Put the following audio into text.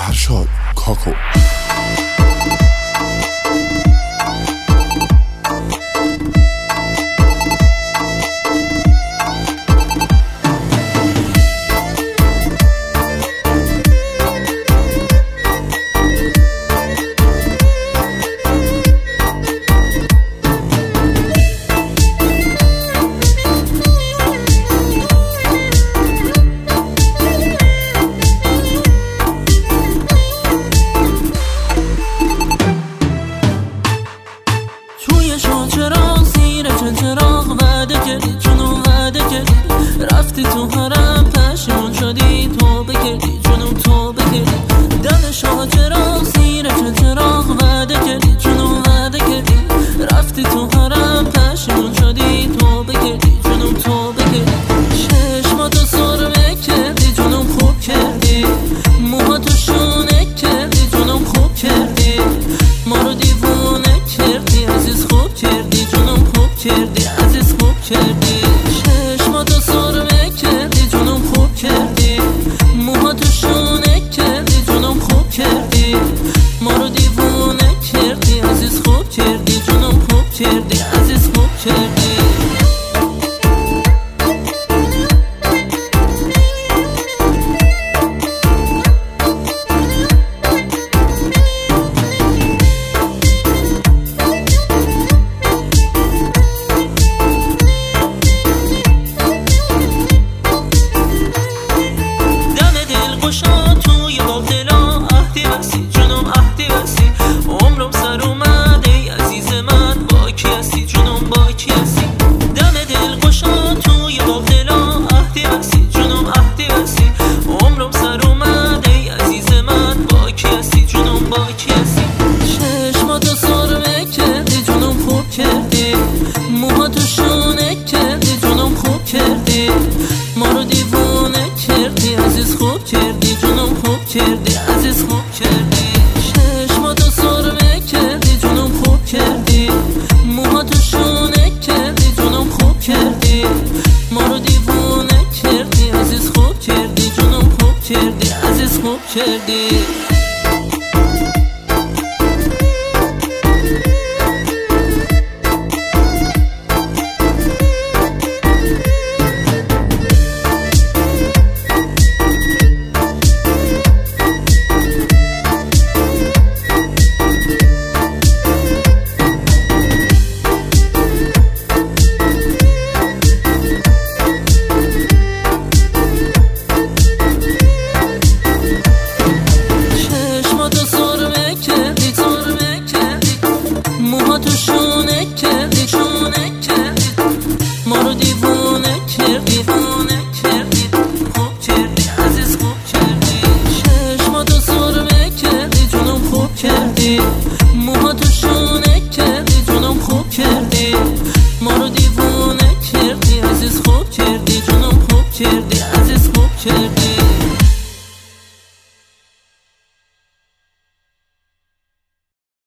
ارشاد کاکو. چراغ زیر چراغ وعده کردی، جنون وعده کردی، رفتی تو حرم پشیمون شدی، توبه کردی جنون توبه کردی. دم شاه چراغ زیر چراغ وعده کردی، جنون وعده کردی، رفتی تو حرم پشیمون شدی، توبه کردی جنون توبه کردی. چشماتو سرمه کردی جنون خوب کردی، موهاتو شونه کردی جنون خوب کردی، ما رو دیوونه کردی عزیز خوب کردی جنون خوب کردی عزیز خوب کردی. چشماتو سرمه کردی جنون خوب کردی، موهاتو شونه کردی جنون خوب کردی، ما رو دیوونه کردی عزیز خوب کردی جنون خوب کردی عزیز خوب کردی. توی باغ دلا عهدی بسی جنوم عهدی بسی، عمرم سر اومد ای عزیز من، با کی هستی جنوم با کی هستی. دم دل گشا توی باغ دلا عهدی بسی جنوم عهدی بسی، عمرم سر اومد ای عزیز من، با کی هستی جنوم با کی هستی. چشماتو سرمه کردی جنوم خوب کردی، موهاتو شونه کردی جنوم خوب کردی، ما رو دیوونه کردی عزیز خوب کردی جنوم خوب کردی عزیز خوب کردی. چشماتو سرمه کردی جنوم خوب کردی، موهاتو شونه کردی جنوم خوب کردی، ما رو دیوونه کردی عزیز خوب کردی جنوم خوب کردی عزیز خوب کردی. موهاتو شونه کردی شونه کردی، ما رو دیوونه کردی دیوونه کردی، خوب کردی عزیز خوب کردی. چشماتو سرمه کردی جنوم خوب کردی، موهاتو شونه کردی جنوم خوب کردی، ما رو دیوونه کردی عزیز خوب کردی جنوم خوب کردی.